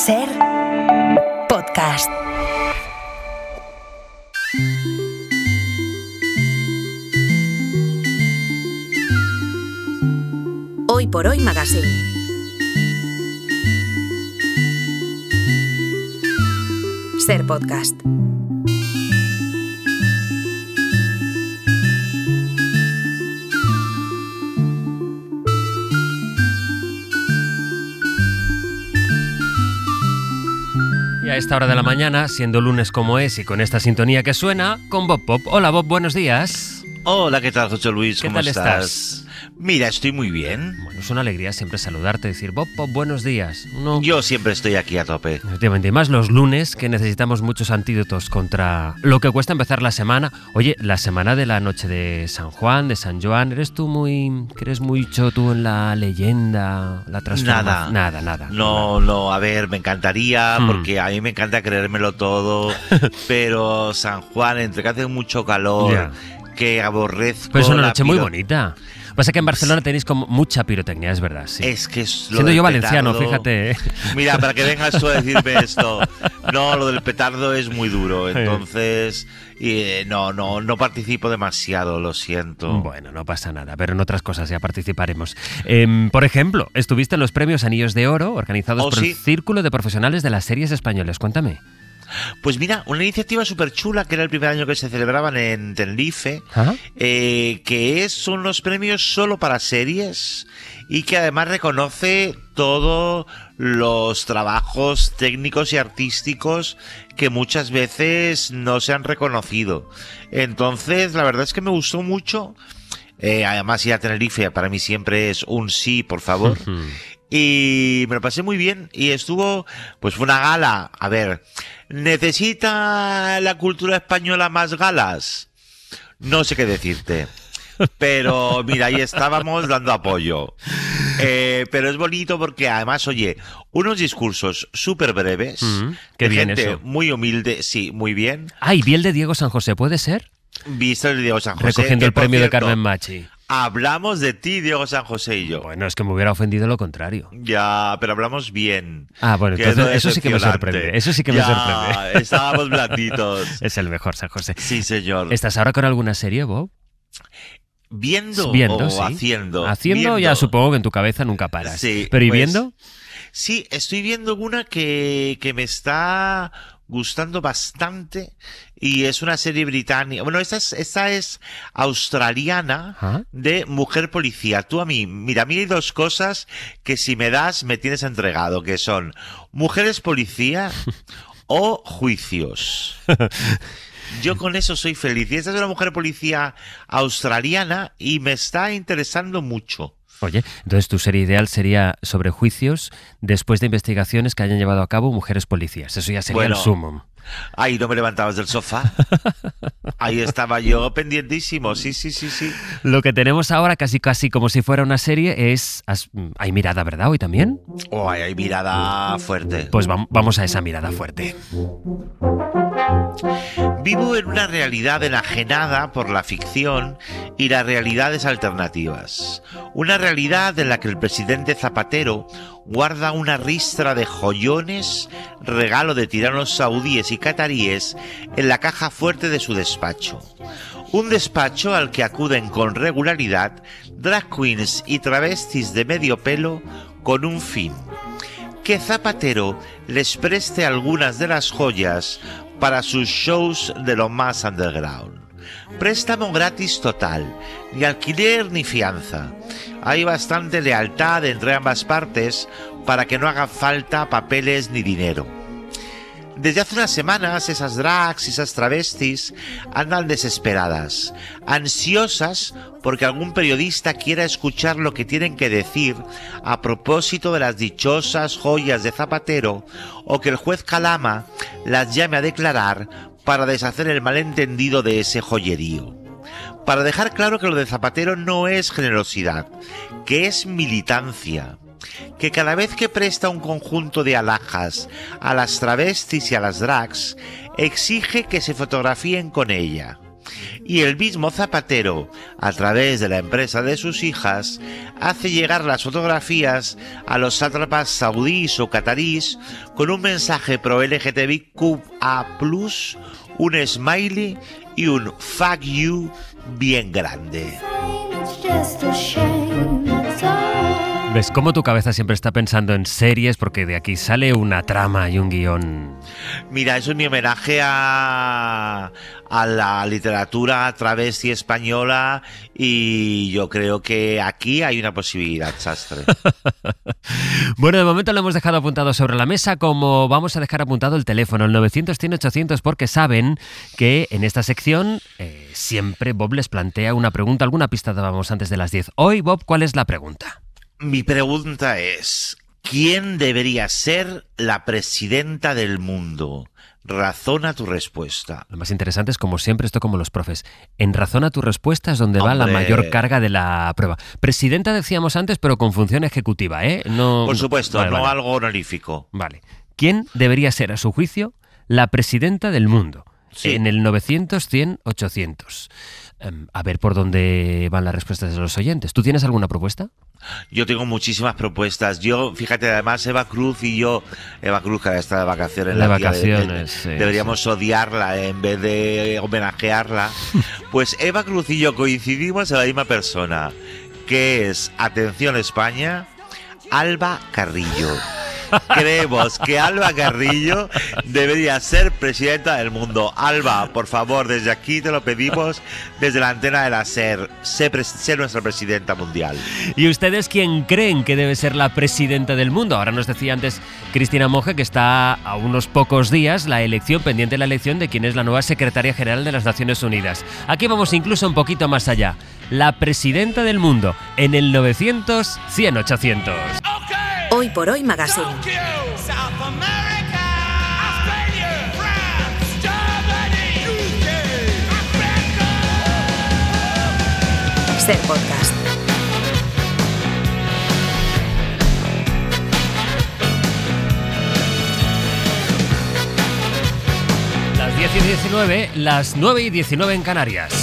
Ser podcast. Hoy por Hoy Magazine. Ser podcast. Y a esta hora de la mañana, siendo lunes como es y con esta sintonía que suena, con Bob Pop. Hola Bob, buenos días. Hola, ¿qué tal, José Luis? ¿Qué ¿Cómo tal estás? Mira, estoy muy bien. Bueno, es una alegría siempre saludarte, decir Bob Pop, buenos días. Yo siempre estoy aquí a tope. Efectivamente, y más los lunes, que necesitamos muchos antídotos contra lo que cuesta empezar la semana. Oye, la semana de la noche de San Juan, de San Joan, ¿crees mucho tú en la leyenda, la transformación? Nada. No, a ver, me encantaría, porque a mí me encanta creérmelo todo, pero San Juan, entre que hace mucho calor, que aborrezco. Pues es una noche muy bonita. Pasa que en Barcelona tenéis como mucha pirotecnia, es verdad, sí. Es que es lo siendo yo del valenciano, petardo, fíjate. Mira, para que vengas tú a decirme esto. No, lo del petardo es muy duro, entonces no participo demasiado, lo siento. Bueno, no pasa nada, pero en otras cosas ya participaremos. Por ejemplo, estuviste en los premios Anillos de Oro, organizados por el Círculo de Profesionales de las Series Españolas. Cuéntame. Pues mira, una iniciativa súper chula, que era el primer año que se celebraban en Tenerife, son los premios solo para series y que además reconoce todos los trabajos técnicos y artísticos que muchas veces no se han reconocido. Entonces, la verdad es que me gustó mucho. Además, ir a Tenerife para mí siempre es un sí, por favor. Y me lo pasé muy bien y estuvo, pues fue una gala. A ver, ¿necesita la cultura española más galas? No sé qué decirte. Pero mira, ahí estábamos dando apoyo. Pero es bonito porque además, oye, unos discursos súper breves. Qué de bien gente eso. muy humilde, sí, muy bien. Y vi el de Diego San José, ¿puede ser? Visto el de Diego San José. Recogiendo el por premio de cierto, Carmen Machi. Hablamos de ti, Diego San José y yo. Bueno, es que me hubiera ofendido lo contrario. Ya, pero hablamos bien. Bueno, entonces eso sí que me sorprende. Eso sí que me sorprende. Estábamos blanditos. Es el mejor, San José. Sí, señor. ¿Estás ahora con alguna serie, Bob? ¿Viendo o sí. haciendo? Haciendo, ya supongo que en tu cabeza nunca paras. Sí, ¿Pero y pues, viendo? Sí, estoy viendo una que me está gustando bastante y es una serie británica. Bueno, esta es australiana, de mujer policía. Tú a mí hay dos cosas que si me das me tienes entregado, que son mujeres policía o juicios. Yo con eso soy feliz. Y esta es una mujer policía australiana y me está interesando mucho. Oye, entonces tu serie ideal sería sobre juicios después de investigaciones que hayan llevado a cabo mujeres policías. Eso ya sería el sumum. Ahí no me levantabas del sofá. Ahí estaba yo pendientísimo. Sí. Lo que tenemos ahora, casi como si fuera una serie, es... ¿Hay mirada, verdad, hoy también? Hay mirada fuerte. Pues vamos a esa mirada fuerte. Vivo en una realidad enajenada por la ficción y las realidades alternativas. Una realidad en la que el presidente Zapatero guarda una ristra de joyones, regalo de tiranos saudíes y cataríes, en la caja fuerte de su despacho. Un despacho al que acuden con regularidad drag queens y travestis de medio pelo con un fin: que Zapatero les preste algunas de las joyas para sus shows de lo más underground. Préstamo gratis total, ni alquiler ni fianza. Hay bastante lealtad entre ambas partes para que no haga falta papeles ni dinero. Desde hace unas semanas esas drags y esas travestis andan desesperadas, ansiosas porque algún periodista quiera escuchar lo que tienen que decir a propósito de las dichosas joyas de Zapatero, o que el juez Calama las llame a declarar para deshacer el malentendido de ese joyerío. Para dejar claro que lo de Zapatero no es generosidad, que es militancia. Que cada vez que presta un conjunto de alhajas a las travestis y a las drags, exige que se fotografíen con ella. Y el mismo Zapatero, a través de la empresa de sus hijas, hace llegar las fotografías a los sátrapas saudíes o catarís con un mensaje pro LGTBIQA+, un smiley y un fuck you bien grande. ¿Ves cómo tu cabeza siempre está pensando en series? Porque de aquí sale una trama y un guión. Mira, es un homenaje a la literatura travesti española y yo creo que aquí hay una posibilidad, Sastre. Bueno, de momento lo hemos dejado apuntado sobre la mesa, como vamos a dejar apuntado el teléfono, el 900-100-800, porque saben que en esta sección siempre Bob les plantea una pregunta. Alguna pista dábamos antes de las 10. Hoy, Bob, ¿cuál es la pregunta? Mi pregunta es, ¿quién debería ser la presidenta del mundo? Razona tu respuesta. Lo más interesante es, como siempre, esto como los profes. En razona tu respuesta es donde va la mayor carga de la prueba. Presidenta decíamos antes, pero con función ejecutiva, ¿eh? No, por supuesto, vale. Algo honorífico. Vale. ¿Quién debería ser, a su juicio, la presidenta del mundo? Sí. En el 900-100-800. A ver por dónde van las respuestas de los oyentes. ¿Tú tienes alguna propuesta? Yo tengo muchísimas propuestas. Yo, fíjate, además Eva Cruz y yo, Eva Cruz que está de vacaciones, deberíamos odiarla en vez de homenajearla. Pues Eva Cruz y yo coincidimos en la misma persona, que es, atención España, Alba Carrillo. Creemos que Alba Carrillo debería ser presidenta del mundo. Alba, por favor, desde aquí te lo pedimos, desde la antena de la SER, sé nuestra presidenta mundial. ¿Y ustedes quién creen que debe ser la presidenta del mundo? Ahora nos decía antes Cristina Monge que está a unos pocos días pendiente la elección de quién es la nueva secretaria general de las Naciones Unidas. Aquí vamos incluso un poquito más allá. La presidenta del mundo en el 900-100-800. Hoy por Hoy Magazine. Ser podcast. Las 10:19, las 9:19 en Canarias.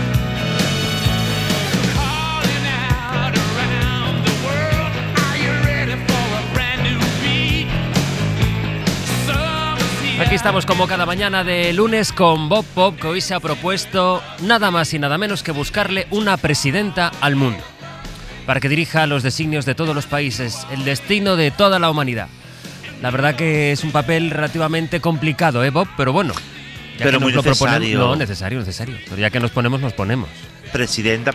Aquí estamos como cada mañana de lunes con Bob Pop, que hoy se ha propuesto nada más y nada menos que buscarle una presidenta al mundo, para que dirija los designios de todos los países, el destino de toda la humanidad. La verdad que es un papel relativamente complicado, Bob? Pero bueno, ya pero que muy nos lo necesario. No, necesario. Pero ya que nos ponemos, nos ponemos. Presidenta,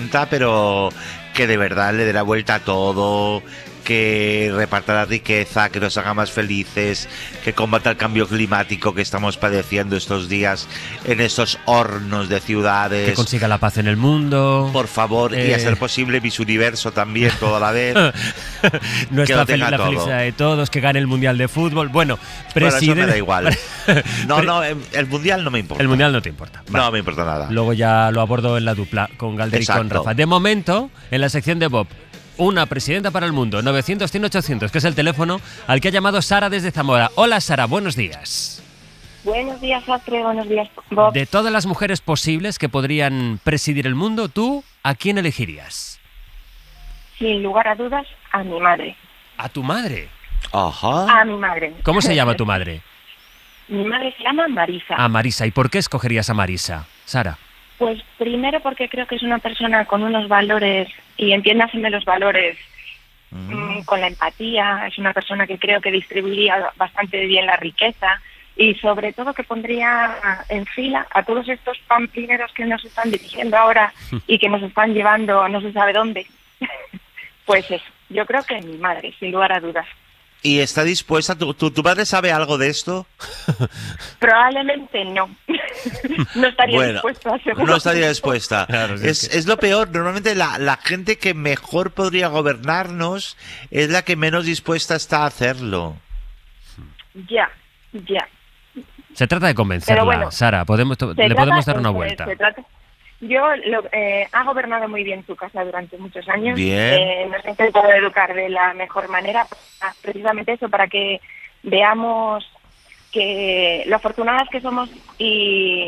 pero que de verdad le dé la vuelta a todo, que reparta la riqueza, que nos haga más felices, que combata el cambio climático que estamos padeciendo estos días en estos hornos de ciudades. Que consiga la paz en el mundo. Por favor, y a ser posible Miss Universo también, toda la vez. Nuestra la felicidad de todos, que gane el Mundial de Fútbol. Bueno, presidente. Bueno, eso me da igual. No, el Mundial no me importa. El Mundial no te importa. Vale. No me importa nada. Luego ya lo abordo en la dupla con Galder y con Rafa. De momento, en la sección de Bob, una presidenta para el mundo, 900-100-800, que es el teléfono al que ha llamado Sara desde Zamora. Hola Sara, buenos días. Buenos días, Astre, buenos días, Bob. De todas las mujeres posibles que podrían presidir el mundo, ¿tú a quién elegirías? Sin lugar a dudas, a mi madre. ¿A tu madre? Ajá. A mi madre. ¿Cómo se llama tu madre? Mi madre se llama Marisa. A Marisa. ¿Y por qué escogerías a Marisa, Sara? Pues primero porque creo que es una persona con unos valores, y entiéndaseme los valores, con la empatía. Es una persona que creo que distribuiría bastante bien la riqueza y sobre todo que pondría en fila a todos estos pamplineros que nos están dirigiendo ahora y que nos están llevando no se sabe dónde. Pues eso, yo creo que mi madre, sin lugar a dudas. ¿Y está dispuesta? ¿Tu madre sabe algo de esto? Probablemente no. No estaría dispuesta, seguro. No estaría dispuesta. Claro, es lo peor. Normalmente la gente que mejor podría gobernarnos es la que menos dispuesta está a hacerlo. Ya. Se trata de convencerla, bueno, Sara. Le podemos dar una vuelta. Yo ha gobernado muy bien su casa durante muchos años. Bien. Nos ha intentado educar de la mejor manera, precisamente eso, para que veamos que lo afortunadas que somos y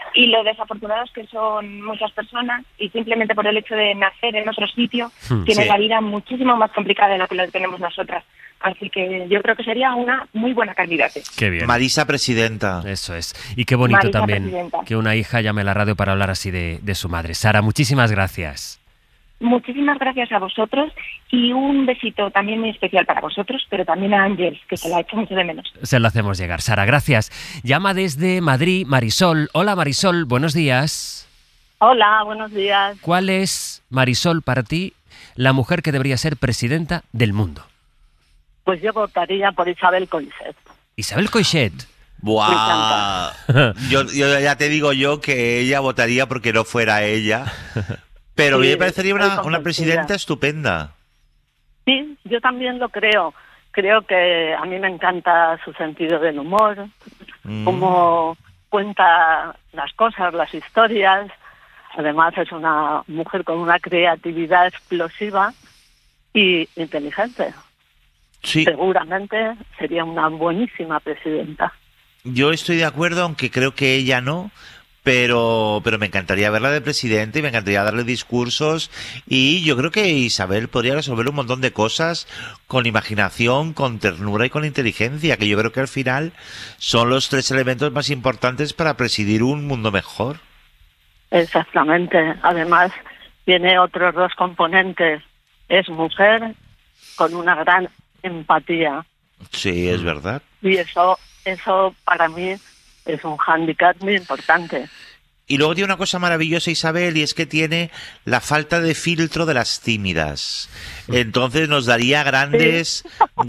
y lo desafortunados que son muchas personas, y simplemente por el hecho de nacer en otro sitio tienen Sí. la vida muchísimo más complicada de lo que la tenemos nosotras. Así que yo creo que sería una muy buena candidata. Qué bien. Marisa presidenta. Eso es. Y qué bonito Marisa también presidenta. que una hija llame a la radio para hablar así de su madre. Sara, muchísimas gracias. Muchísimas gracias a vosotros y un besito también muy especial para vosotros, pero también a Ángels, que se la ha hecho mucho de menos. Se lo hacemos llegar. Sara, gracias. Llama desde Madrid Marisol. Hola Marisol, buenos días. Hola, buenos días. ¿Cuál es, Marisol, para ti la mujer que debería ser presidenta del mundo? Pues yo votaría por Isabel Coixet. Isabel Coixet. Buah. Yo ya te digo yo que ella votaría porque no fuera ella. Pero a mí Sí, me parecería estoy una convencida. presidenta estupenda. Sí, yo también lo creo. Creo que a mí me encanta su sentido del humor, cómo cuenta las cosas, las historias. Además es una mujer con una creatividad explosiva y inteligente. Sí, Seguramente sería una buenísima presidenta. yo estoy de acuerdo, aunque creo que ella no. Pero me encantaría verla de presidente y me encantaría darle discursos, y yo creo que Isabel podría resolver un montón de cosas con imaginación, con ternura y con inteligencia, que yo creo que al final son los tres elementos más importantes para presidir un mundo mejor. Exactamente. Además, tiene otros dos componentes. Es mujer con una gran empatía. Sí, es verdad. Y eso para mí es un hándicap muy importante. Y luego tiene una cosa maravillosa Isabel, y es que tiene la falta de filtro de las tímidas. Entonces nos daría grandes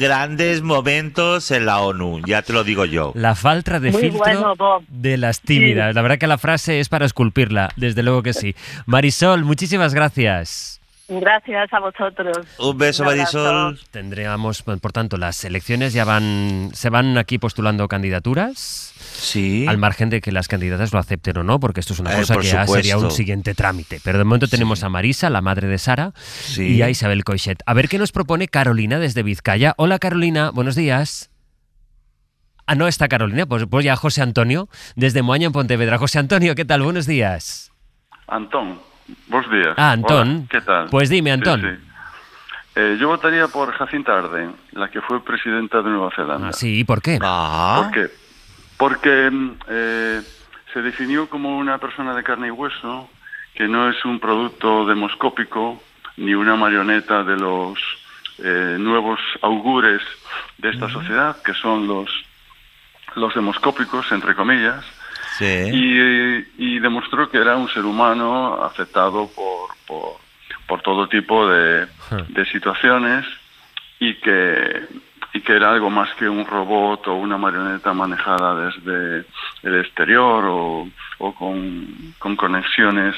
momentos en la ONU, ya te lo digo yo. La falta de Muy filtro bueno, Bob. de las tímidas. Sí. La verdad que la frase es para esculpirla, desde luego que sí. Marisol, muchísimas gracias. Gracias a vosotros. Un beso, Un abrazo. Marisol. Tendríamos, por tanto, las elecciones se van aquí postulando candidaturas. Sí. Al margen de que las candidatas lo acepten o no, porque esto es una cosa por que ya sería un supuesto. siguiente trámite. Pero de momento tenemos a Marisa, la madre de Sara, y a Isabel Coixet. A ver qué nos propone Carolina desde Vizcaya. Hola Carolina, buenos días. Ah, no está Carolina, pues ya José Antonio, desde Moaña en Pontevedra. José Antonio, ¿qué tal? Buenos días. Antón, buenos días. Ah, Antón. Hola, ¿qué tal? Pues dime, Antón. Sí. Yo votaría por Jacinta Ardern, la que fue presidenta de Nueva Zelanda. Ah, sí, ¿por qué? Ah, ¿Por qué? Porque se definió como una persona de carne y hueso, que no es un producto demoscópico ni una marioneta de los nuevos augures de esta sociedad, que son los demoscópicos, entre comillas, sí. y demostró que era un ser humano aceptado por todo tipo de situaciones, y que era algo más que un robot o una marioneta manejada desde el exterior o con conexiones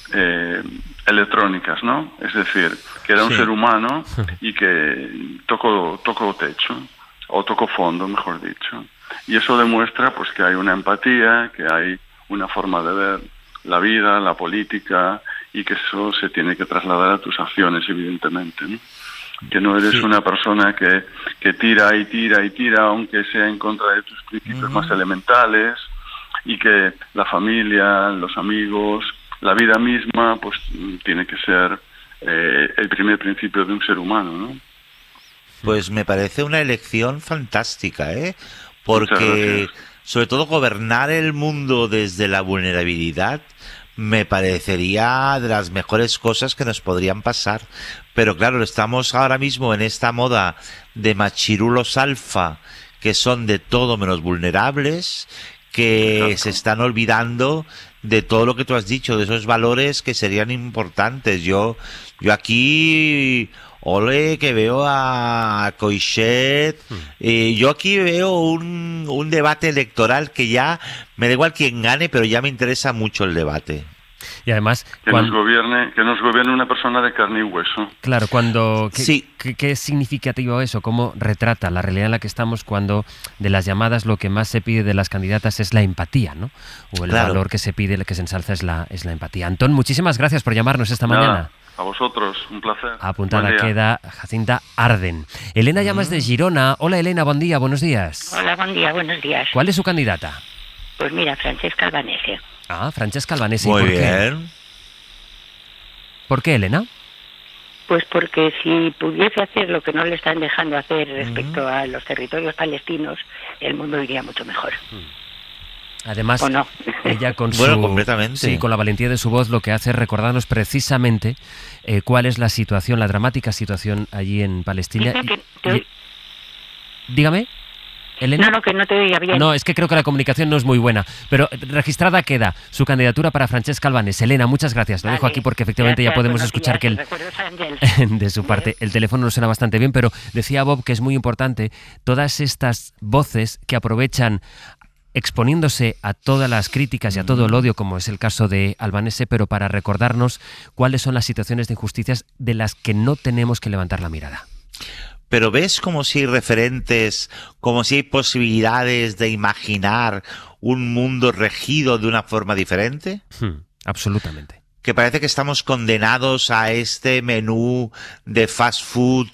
electrónicas, ¿no? Es decir, que era un ser humano y que tocó techo, o tocó fondo, mejor dicho. Y eso demuestra pues que hay una empatía, que hay una forma de ver la vida, la política, y que eso se tiene que trasladar a tus acciones, evidentemente, ¿no? Que no eres una persona que tira y tira y tira, aunque sea en contra de tus principios más elementales, y que la familia, los amigos, la vida misma, pues tiene que ser el primer principio de un ser humano, ¿no? Pues me parece una elección fantástica, ¿eh? Muchas Porque, gracias. sobre todo, gobernar el mundo desde la vulnerabilidad me parecería de las mejores cosas que nos podrían pasar. Pero claro, estamos ahora mismo en esta moda de machirulos alfa, que son de todo menos vulnerables, que Exacto. se están olvidando de todo lo que tú has dicho, de esos valores que serían importantes. Yo aquí... Ole, que veo a Coixet. Yo aquí veo un debate electoral que ya me da igual quién gane, pero ya me interesa mucho el debate. Y además, Que nos gobierne una persona de carne y hueso. claro, Sí. ¿qué es significativo eso? ¿Cómo retrata la realidad en la que estamos cuando de las llamadas lo que más se pide de las candidatas es la empatía, ¿no? O el Claro. valor que se pide, que se ensalza es la empatía. Antón, muchísimas gracias por llamarnos esta Nada, mañana. a vosotros, un placer. Apuntada Buen día. queda Jacinta Ardern. Elena llamas de Girona. Hola Elena, buen día, buenos días. Hola, buen día, buenos días. ¿Cuál es su candidata? Pues mira, Francesca Albanese. Ah, Francesca Albanese. Muy ¿Y por qué? bien. ¿Por qué, Elena? Pues porque si pudiese hacer lo que no le están dejando hacer respecto a los territorios palestinos, el mundo iría mucho mejor. Además, ¿O no? ella con completamente. Sí, con la valentía de su voz lo que hace es recordarnos precisamente cuál es la situación, la dramática situación allí en Palestina. Dice que Dígame, Elena. No, que no te oía bien. No, es que creo que la comunicación no es muy buena, pero registrada queda su candidatura para Francesca Albanese. Elena, muchas gracias. Lo dejo aquí porque efectivamente ya podemos escuchar que de su parte el teléfono no suena bastante bien, pero decía Bob que es muy importante todas estas voces que aprovechan exponiéndose a todas las críticas y a todo el odio, como es el caso de Albanese, pero para recordarnos cuáles son las situaciones de injusticias de las que no tenemos que levantar la mirada. Pero ves como si hay referentes, como si hay posibilidades de imaginar un mundo regido de una forma diferente. Absolutamente. Que parece que estamos condenados a este menú de fast food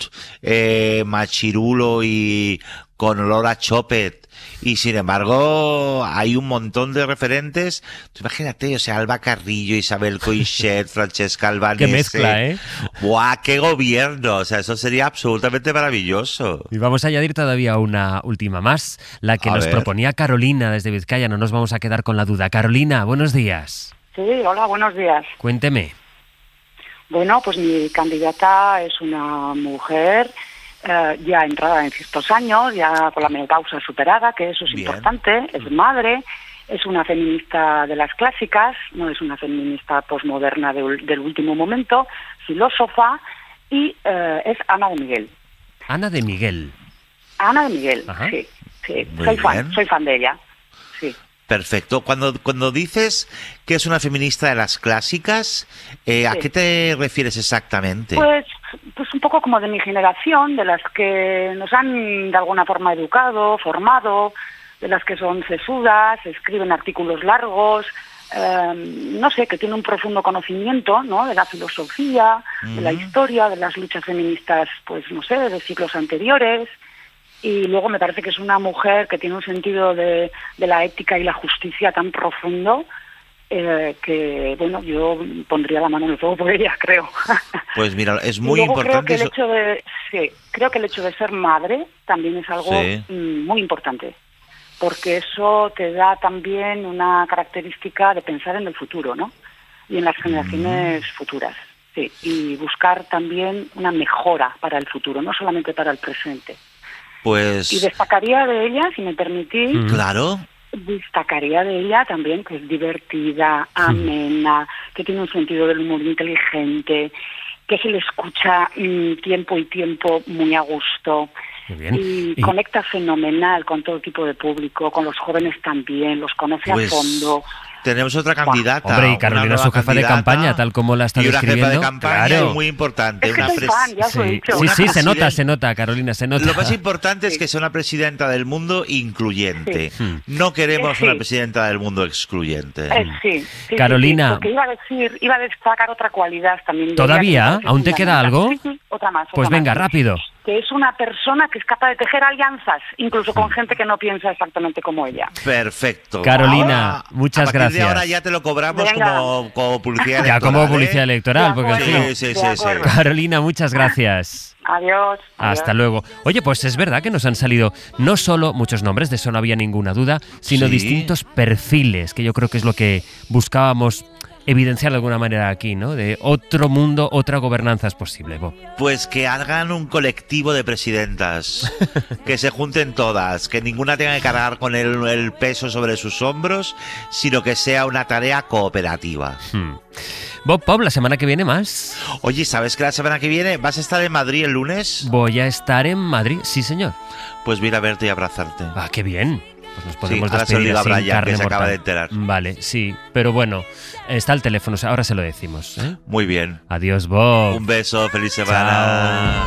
machirulo y con olor a chopet. Y sin embargo, hay un montón de referentes. Tú imagínate, o sea, Alba Carrillo, Isabel Coixet, Francesca Albanese. Qué mezcla, ¿eh? ¡Buah, qué gobierno! O sea, eso sería absolutamente maravilloso. Y vamos a añadir todavía una última más, la que nos proponía Carolina desde Vizcaya. No nos vamos a quedar con la duda. Carolina, buenos días. Sí, hola, buenos días. Cuénteme. Bueno, pues mi candidata es una mujer ya entrada en ciertos años, ya con la menopausia superada, que eso es importante, es madre, es una feminista de las clásicas, no es una feminista posmoderna del último momento, filósofa, y es Ana de Miguel. Ana de Miguel. Ana de Miguel, Ajá. sí. Muy Soy fan de ella, sí. Perfecto. Cuando dices que es una feminista de las clásicas, ¿a qué te refieres exactamente? Pues un poco como de mi generación, de las que nos han de alguna forma educado, formado, de las que son sesudas, escriben artículos largos, no sé, que tiene un profundo conocimiento, ¿no?, de la filosofía, de la historia, de las luchas feministas, pues no sé, de siglos anteriores. Y luego me parece que es una mujer que tiene un sentido de la ética y la justicia tan profundo que, bueno, yo pondría la mano en el fuego por ella, creo. Pues mira, es muy importante. Creo que el hecho de ser madre también es algo muy importante, porque eso te da también una característica de pensar en el futuro, ¿no? Y en las generaciones futuras, sí, y buscar también una mejora para el futuro, no solamente para el presente. Pues... Y destacaría de ella, si me permitís... Claro. Destacaría de ella también que es divertida, amena, que tiene un sentido del humor inteligente, que se le escucha tiempo y tiempo muy a gusto. Y conecta fenomenal con todo tipo de público, con los jóvenes también, los conoce a fondo. Tenemos otra candidata. Hombre, y Carolina es su jefa de campaña, tal como la está describiendo. Y una jefa de campaña, claro, muy importante. Es que soy fan, ya os lo he dicho. Sí, se nota, Carolina, se nota. Lo más importante es que sea una presidenta del mundo incluyente. No queremos una presidenta del mundo excluyente. Sí, Carolina. Porque iba a destacar otra cualidad también. ¿Todavía? ¿Aún te queda algo? Sí, otra más. Pues venga, rápido. Que es una persona que es capaz de tejer alianzas, incluso con gente que no piensa exactamente como ella. Perfecto. Carolina, muchas gracias. De ahora ya te lo cobramos como publicidad electoral. Ya como publicidad electoral, porque sí. Carolina, muchas gracias. Adiós. Hasta luego. Oye, pues es verdad que nos han salido no solo muchos nombres, de eso no había ninguna duda, sino distintos perfiles, que yo creo que es lo que buscábamos evidenciar de alguna manera aquí, ¿no? De otro mundo, otra gobernanza es posible, Bob. Pues que hagan un colectivo de presidentas, que se junten todas, que ninguna tenga que cargar con el peso sobre sus hombros, sino que sea una tarea cooperativa. Bob, la semana que viene más. Oye, ¿sabes que la semana que viene vas a estar en Madrid el lunes? Voy a estar en Madrid, sí señor. Pues voy a ir a verte y abrazarte. Ah, qué bien. Pues nos podemos ahora despedir se lo digo a sin Brian, carne que se mortal. acaba de enterar. Vale, sí, pero bueno, está el teléfono, ahora se lo decimos, ¿eh? Muy bien. Adiós, Bob. Un beso, feliz semana. Chao.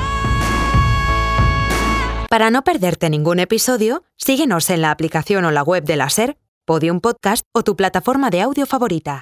Para no perderte ningún episodio, síguenos en la aplicación o la web de la SER, Podium Podcast o tu plataforma de audio favorita.